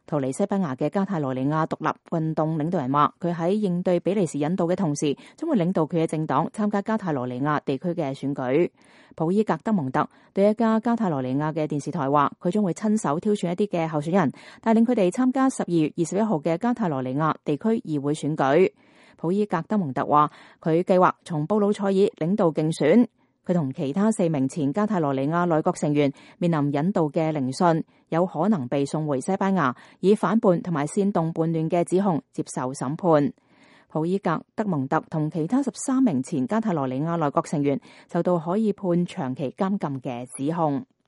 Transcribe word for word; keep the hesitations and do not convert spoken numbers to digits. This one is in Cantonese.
逃離西班牙嘅加泰羅尼亞獨立運動領導人話，佢喺應對比利時引渡嘅同時，將會領導佢嘅政黨參加加泰羅尼亞地區嘅選舉。普伊格德蒙特對一家加泰羅尼亞嘅電視台話，佢將會親手挑選一啲嘅候選人，帶領佢哋參加十二月二十一號嘅加泰羅尼亞地區議會選舉。普伊格德蒙特話，佢計劃從布魯塞爾領導競選。佢同其他四名前加泰羅尼亞內閣成員面臨引渡嘅聆訊，有可能被送回西班牙，以反叛同埋煽動叛亂嘅指控接受審判。普伊格德蒙特同其他十三名前加泰羅尼亞內閣成員受到可以判長期監禁嘅指控。